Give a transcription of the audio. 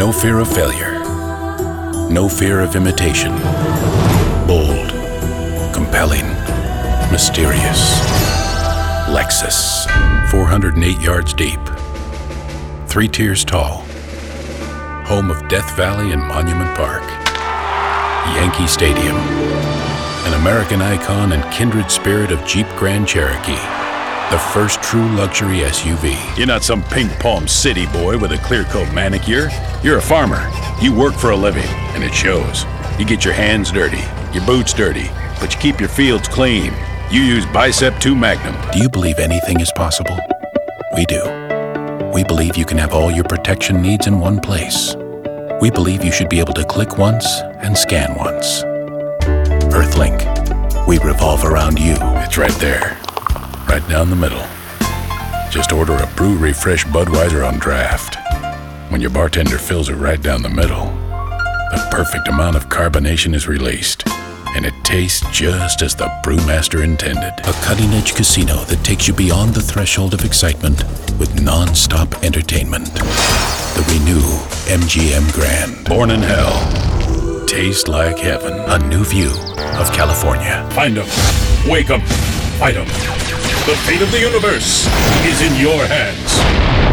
No fear of failure. No fear of imitation. Bold, compelling, mysterious. Lexus. 408 yards deep. 3 tiers tall. Home of Death Valley and Monument Park. Yankee Stadium. An American icon and kindred spirit of Jeep Grand Cherokee. The first true luxury SUV. You're not some pink palm city boy with a clear coat manicure. You're a farmer. You work for a living, and it shows. You get your hands dirty, your boots dirty, but you keep your fields clean. You use Bicep 2 Magnum. Do you believe anything is possible? We do. We believe you can have all your protection needs in one place. We believe you should be able to click once and scan once. Earthlink. We revolve around you. It's right there. Right down the middle. Just order a Brew Refresh Budweiser on draft. When your bartender fills it right down the middle, the perfect amount of carbonation is released, and it tastes just as the brewmaster intended. A cutting-edge casino that takes you beyond the threshold of excitement with non-stop entertainment. The renew MGM Grand. Born in hell. Taste like heaven. A new view of California. Find them. Wake them. Fight them. The fate of the universe is in your hands.